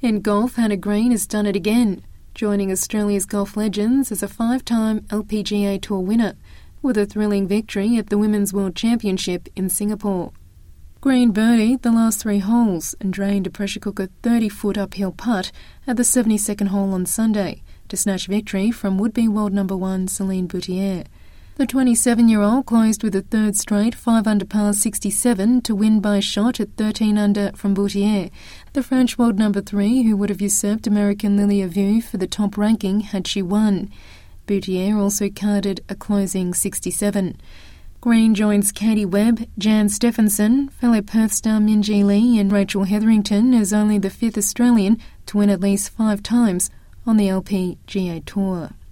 In golf, Hannah Green has done it again, joining Australia's golf legends as a 5-time LPGA Tour winner, with a thrilling victory at the Women's World Championship in Singapore. Green birdied the last 3 holes and drained a pressure cooker 30-foot uphill putt at the 72nd hole on Sunday to snatch victory from would-be world number 1 Celine Boutier. The 27-year-old closed with a third straight 5-under par 67 to win by a shot at 13 under from Boutier. The French world number 3, who would have usurped American Lilia Vu for the top ranking had she won. Boutier also carded a closing 67. Green joins Katie Webb, Jan Stephenson, fellow Perth star Minjee Lee and Rachel Hetherington as only the 5th Australian to win at least 5 times on the LPGA Tour.